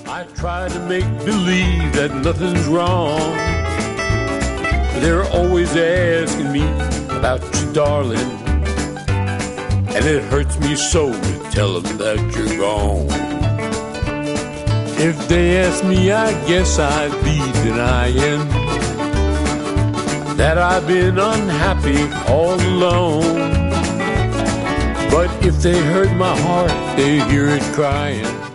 I try to make believe that nothing's wrong. They're always asking me about you, darling, and it hurts me so to tell them that you're gone. If they ask me, I guess I'd be denying that I've been unhappy all alone. But if they heard my heart, they'd hear it crying.